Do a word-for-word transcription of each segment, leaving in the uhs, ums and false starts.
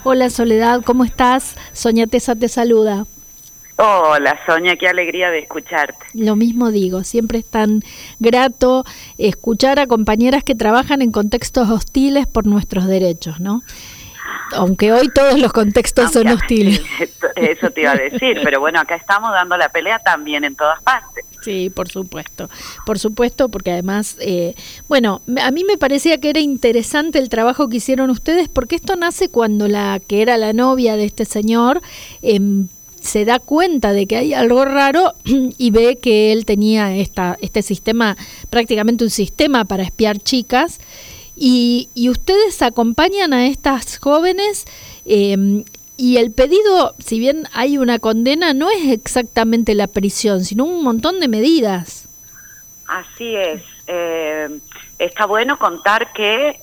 Hola Soledad, ¿cómo estás? Sonia Tesa te saluda. Hola Sonia, qué alegría de escucharte. Lo mismo digo, siempre es tan grato escuchar a compañeras que trabajan en contextos hostiles por nuestros derechos, ¿no? Aunque hoy todos los contextos Aunque, son hostiles. Eso te iba a decir, pero bueno, acá estamos dando la pelea también en todas partes. Sí, por supuesto, por supuesto, porque además, eh, bueno, a mí me parecía que era interesante el trabajo que hicieron ustedes, porque esto nace cuando la que era la novia de este señor eh, se da cuenta de que hay algo raro y ve que él tenía esta, este sistema, prácticamente un sistema para espiar chicas. Y, y ustedes acompañan a estas jóvenes eh, y el pedido, si bien hay una condena, no es exactamente la prisión, sino un montón de medidas. Así es. Eh, está bueno contar que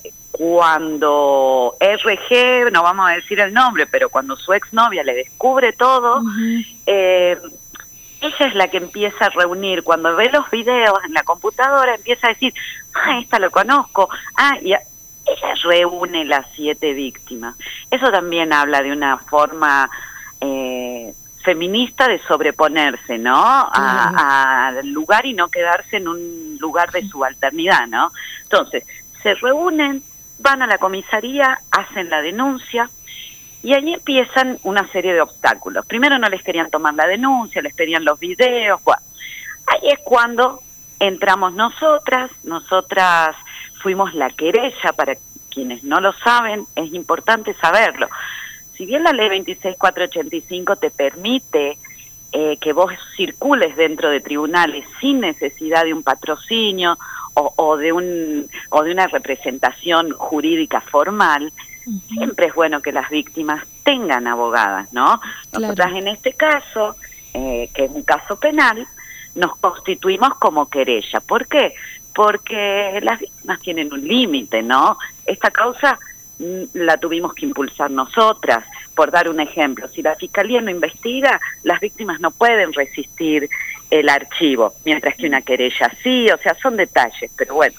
cuando R G, no vamos a decir el nombre, pero cuando su exnovia le descubre todo, uh-huh. eh, ella es la que empieza a reunir, cuando ve los videos en la computadora, empieza a decir, ah, esta lo conozco, ah, y a, ella reúne las siete víctimas. Eso también habla de una forma eh, feminista de sobreponerse, ¿no? A, al lugar y no quedarse en un lugar de subalternidad, ¿no? Entonces, se reúnen, van a la comisaría, hacen la denuncia, y ahí empiezan una serie de obstáculos. Primero no les querían tomar la denuncia, les pedían los videos. Bueno, ahí es cuando entramos nosotras, nosotras fuimos la querella, para quienes no lo saben, es importante saberlo. Si bien la ley veintiséis mil cuatrocientos ochenta y cinco te permite eh, que vos circules dentro de tribunales sin necesidad de un patrocinio o, o, de, un, o de una representación jurídica formal, uh-huh. siempre es bueno que las víctimas tengan abogadas, ¿no? Nosotras claro. en este caso, eh, que es un caso penal, nos constituimos como querella. ¿Por qué? Porque las víctimas tienen un límite, ¿no? Esta causa mm, la tuvimos que impulsar nosotras. Por dar un ejemplo, si la Fiscalía no investiga, las víctimas no pueden resistir el archivo, mientras que una querella sí, o sea, son detalles, pero bueno,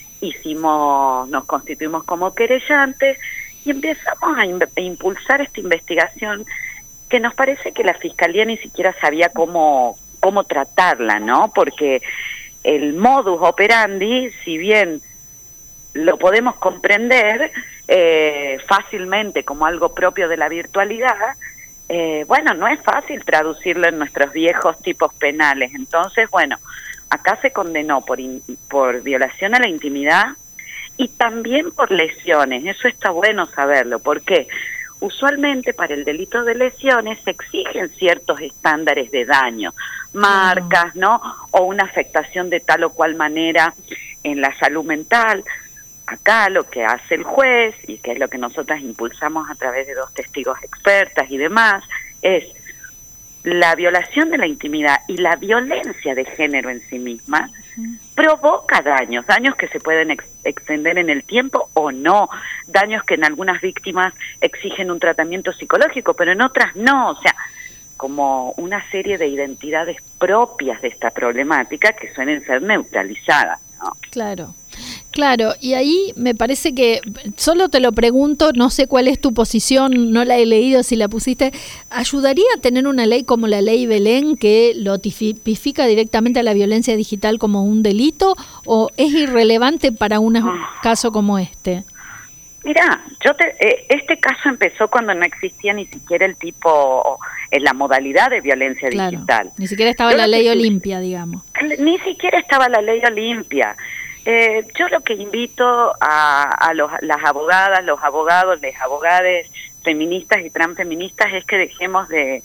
hicimos, nos constituimos como querellantes y empezamos a, in- a impulsar esta investigación que nos parece que la Fiscalía ni siquiera sabía cómo, cómo tratarla, ¿no? Porque el modus operandi, si bien lo podemos comprender eh, fácilmente como algo propio de la virtualidad, eh, bueno, no es fácil traducirlo en nuestros viejos tipos penales. Entonces, bueno, acá se condenó por, in, por violación a la intimidad y también por lesiones. Eso está bueno saberlo. ¿Por qué? Usualmente para el delito de lesiones se exigen ciertos estándares de daño, marcas, ¿no? O una afectación de tal o cual manera en la salud mental. Acá lo que hace el juez, y que es lo que nosotras impulsamos a través de dos testigos expertas y demás, es la violación de la intimidad y la violencia de género en sí misma uh-huh. provoca daños, daños que se pueden ex- extender en el tiempo o no, daños que en algunas víctimas exigen un tratamiento psicológico, pero en otras no, o sea, como una serie de identidades propias de esta problemática que suelen ser neutralizadas, ¿no? Claro. Claro, y ahí me parece que, solo te lo pregunto, no sé cuál es tu posición, no la he leído si la pusiste, ¿ayudaría a tener una ley como la ley Belén que lo tipifica directamente a la violencia digital como un delito o es irrelevante para un caso como este? Mirá, yo te, eh, este caso empezó cuando no existía ni siquiera el tipo, eh, la modalidad de violencia claro, digital. Ni siquiera estaba yo la ley que, Olimpia, digamos. Ni siquiera estaba la ley Olimpia. Eh, yo lo que invito a, a los, las abogadas, los abogados, las abogadas feministas y transfeministas es que dejemos de,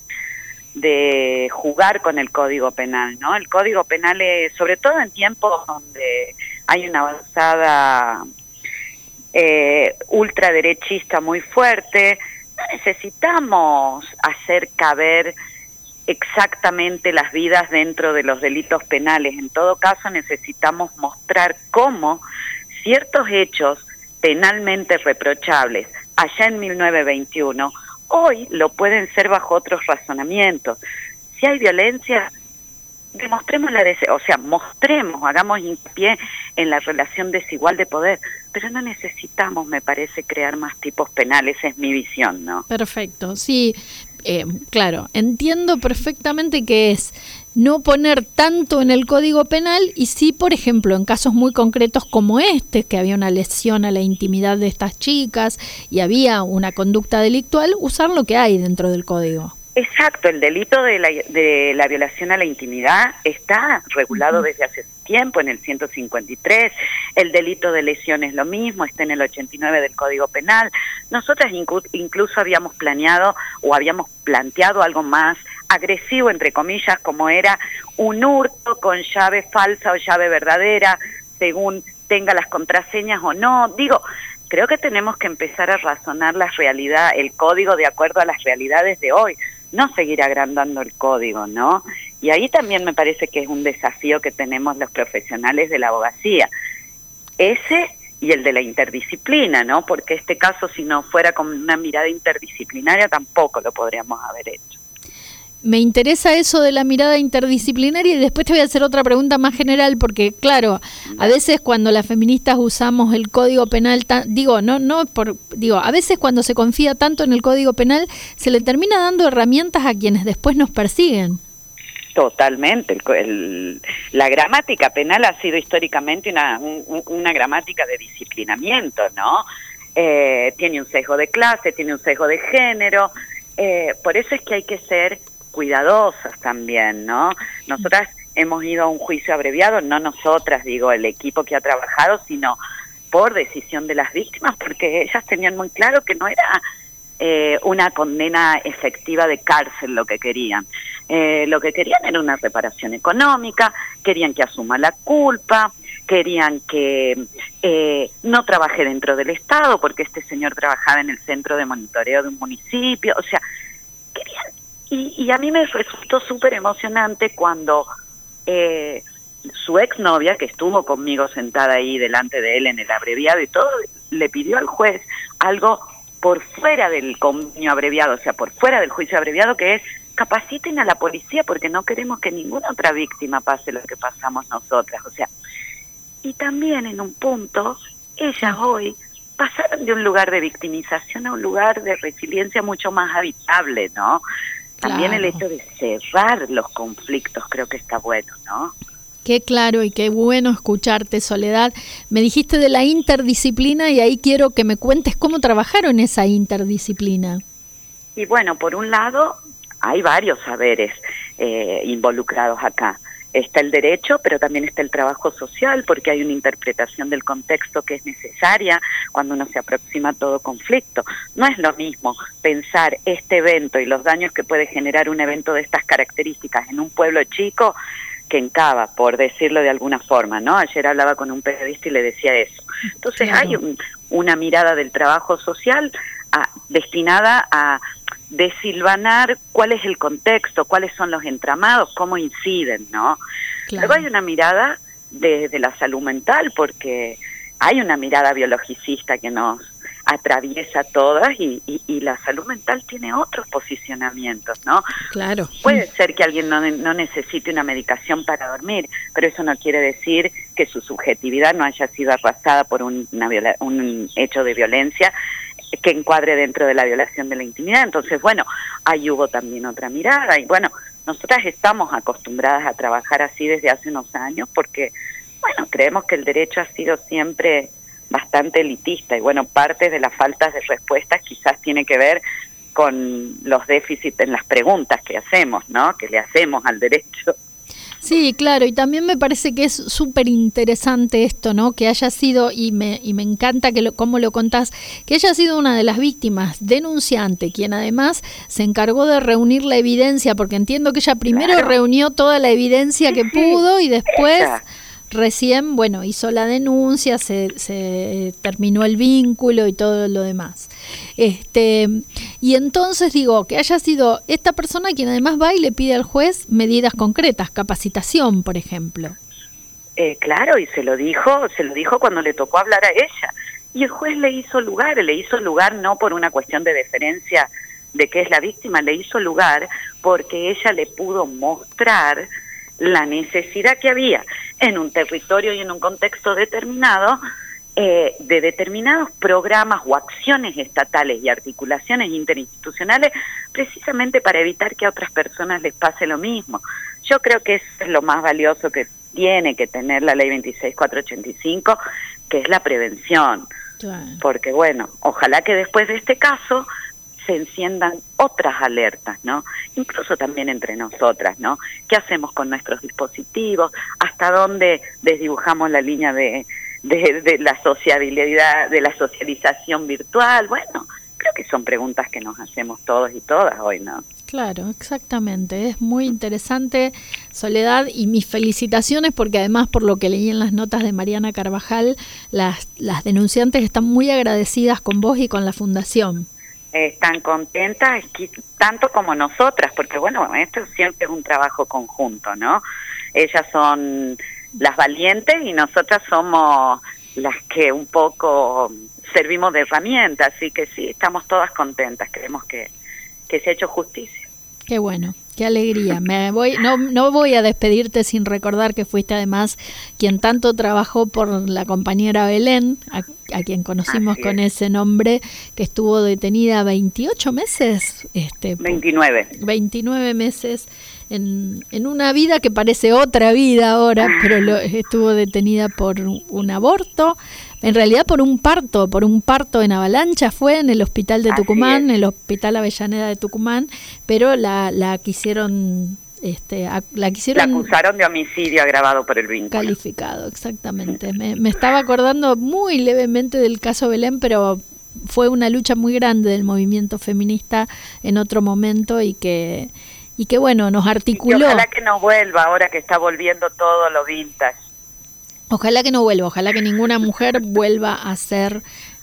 de jugar con el Código Penal, ¿no? El Código Penal es, sobre todo en tiempos donde hay una avanzada eh, ultraderechista muy fuerte, no necesitamos hacer caber exactamente las vidas dentro de los delitos penales. En todo caso, necesitamos mostrar cómo ciertos hechos penalmente reprochables allá en mil novecientos veintiuno, hoy lo pueden ser bajo otros razonamientos. Si hay violencia, demostremos la des- o sea, mostremos, hagamos hincapié en la relación desigual de poder, pero no necesitamos, me parece, crear más tipos penales, es mi visión, ¿no? Perfecto, sí, eh, claro, entiendo perfectamente que es no poner tanto en el Código Penal y sí, por ejemplo, en casos muy concretos como este, que había una lesión a la intimidad de estas chicas y había una conducta delictual, usar lo que hay dentro del Código. Exacto, el delito de la, de la violación a la intimidad está regulado uh-huh. desde hace tiempo en el ciento cincuenta y tres, el delito de lesión es lo mismo, está en el ochenta y nueve del Código Penal. Nosotras incu- incluso habíamos planeado o habíamos planteado algo más agresivo, entre comillas, como era un hurto con llave falsa o llave verdadera, según tenga las contraseñas o no. Digo, creo que tenemos que empezar a razonar la realidad, el código de acuerdo a las realidades de hoy, no seguir agrandando el código, ¿no? Y ahí también me parece que es un desafío que tenemos los profesionales de la abogacía. Ese y el de la interdisciplina, ¿no? Porque este caso, si no fuera con una mirada interdisciplinaria, tampoco lo podríamos haber hecho. Me interesa eso de la mirada interdisciplinaria y después te voy a hacer otra pregunta más general porque, claro, a veces cuando las feministas usamos el Código Penal, ta- digo, no, no por, digo, a veces cuando se confía tanto en el Código Penal se le termina dando herramientas a quienes después nos persiguen. Totalmente. El, el, la gramática penal ha sido históricamente una, un, una gramática de disciplinamiento, ¿no? Eh, tiene un sesgo de clase, tiene un sesgo de género, eh, por eso es que hay que ser cuidadosas también, ¿no? Nosotras hemos ido a un juicio abreviado, no nosotras, digo, el equipo que ha trabajado, sino por decisión de las víctimas, porque ellas tenían muy claro que no era eh, una condena efectiva de cárcel lo que querían. Eh, lo que querían era una reparación económica, querían que asuma la culpa, querían que eh, no trabaje dentro del Estado, porque este señor trabajaba en el centro de monitoreo de un municipio, o sea, querían. Y, y a mí me resultó súper emocionante cuando eh, su exnovia, que estuvo conmigo sentada ahí delante de él en el abreviado y todo, le pidió al juez algo por fuera del convenio abreviado, o sea, por fuera del juicio abreviado, que es capaciten a la policía porque no queremos que ninguna otra víctima pase lo que pasamos nosotras. O sea, y también en un punto, ellas hoy pasaron de un lugar de victimización a un lugar de resiliencia mucho más habitable, ¿no? También claro. El hecho de cerrar los conflictos creo que está bueno, ¿no? Qué claro y qué bueno escucharte, Soledad. Me dijiste de la interdisciplina y ahí quiero que me cuentes cómo trabajaron esa interdisciplina. Y bueno, por un lado, hay varios saberes eh, involucrados acá. Está el derecho, pero también está el trabajo social, porque hay una interpretación del contexto que es necesaria cuando uno se aproxima a todo conflicto. No es lo mismo pensar este evento y los daños que puede generar un evento de estas características en un pueblo chico que en Cava, por decirlo de alguna forma, ¿no? Ayer hablaba con un periodista y le decía eso. Entonces claro. hay un, una mirada del trabajo social a, destinada a desilvanar cuál es el contexto, cuáles son los entramados, cómo inciden, ¿no? Claro. Luego hay una mirada desde de la salud mental, porque hay una mirada biologicista que nos atraviesa todas y, y, y la salud mental tiene otros posicionamientos, ¿no? Claro. Puede ser que alguien no, no necesite una medicación para dormir, pero eso no quiere decir que su subjetividad no haya sido arrasada por un, una viola, un hecho de violencia que encuadre dentro de la violación de la intimidad. Entonces, bueno, ahí hubo también otra mirada y bueno, nosotras estamos acostumbradas a trabajar así desde hace unos años porque, bueno, creemos que el derecho ha sido siempre bastante elitista y bueno, parte de las faltas de respuestas quizás tiene que ver con los déficits en las preguntas que hacemos, ¿no? Que le hacemos al derecho. Sí, claro, y también me parece que es súper interesante esto, ¿no? Que haya sido, y me, y me encanta que lo, cómo lo contás, que haya sido una de las víctimas denunciante, quien además se encargó de reunir la evidencia, porque entiendo que ella primero claro. reunió toda la evidencia sí, que pudo y después... Esa. Recién, bueno, hizo la denuncia, se, se terminó el vínculo y todo lo demás. Este, y entonces digo, que haya sido esta persona quien además va y le pide al juez medidas concretas, capacitación, por ejemplo. Eh, claro, y se lo dijo, se lo dijo cuando le tocó hablar a ella. Y el juez le hizo lugar, le hizo lugar no por una cuestión de deferencia de que es la víctima, le hizo lugar porque ella le pudo mostrar la necesidad que había en un territorio y en un contexto determinado eh, de determinados programas o acciones estatales y articulaciones interinstitucionales precisamente para evitar que a otras personas les pase lo mismo. Yo creo que eso es lo más valioso que tiene que tener la ley veintiséis mil cuatrocientos ochenta y cinco, que es la prevención. Claro. Porque bueno, ojalá que después de este caso se enciendan otras alertas, ¿no? Incluso también entre nosotras, ¿no? ¿Qué hacemos con nuestros dispositivos? ¿Hasta dónde desdibujamos la línea de, de, de la sociabilidad, de la socialización virtual? Bueno, creo que son preguntas que nos hacemos todos y todas hoy, ¿no? Claro, exactamente. Es muy interesante, Soledad, y mis felicitaciones porque además por lo que leí en las notas de Mariana Carvajal, las, las denunciantes están muy agradecidas con vos y con la Fundación. Están contentas, tanto como nosotras, porque bueno, esto siempre es un trabajo conjunto, ¿no? Ellas son las valientes y nosotras somos las que un poco servimos de herramienta, así que sí, estamos todas contentas, creemos que, que se ha hecho justicia. Qué bueno, qué alegría. Me voy, no, no voy a despedirte sin recordar que fuiste además quien tanto trabajó por la compañera Belén, a, a quien conocimos con ese nombre, que estuvo detenida veintiocho meses. Este, veintinueve. veintinueve meses en, en una vida que parece otra vida ahora, pero lo, estuvo detenida por un aborto. En realidad por un parto, por un parto en Avalancha fue en el hospital de Tucumán, en el hospital Avellaneda de Tucumán, pero la, la quisieron, este, a, la quisieron... La acusaron de homicidio agravado por el vínculo. Calificado, exactamente. Me, me estaba acordando muy levemente del caso Belén, pero fue una lucha muy grande del movimiento feminista en otro momento y que, y que bueno, nos articuló. Y que ojalá que no vuelva ahora que está volviendo todo lo vintage. Ojalá que no vuelva, ojalá que ninguna mujer vuelva a ser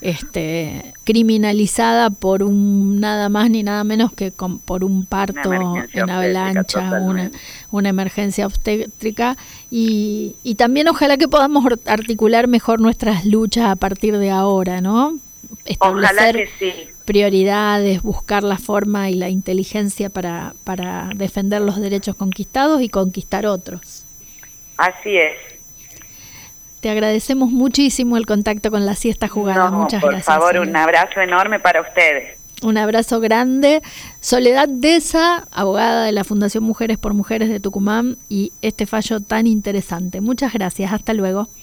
este, criminalizada por un nada más ni nada menos que con, por un parto en Avalancha, una, una emergencia obstétrica y, y también ojalá que podamos articular mejor nuestras luchas a partir de ahora, ¿no? Establecer sí. prioridades, buscar la forma y la inteligencia para, para defender los derechos conquistados y conquistar otros. Así es. Te agradecemos muchísimo el contacto con La Siesta Jugada. No, Muchas por gracias. Por favor, Soledad. Un abrazo enorme para ustedes. Un abrazo grande. Soledad Deza, abogada de la Fundación Mujeres por Mujeres de Tucumán, y este fallo tan interesante. Muchas gracias. Hasta luego.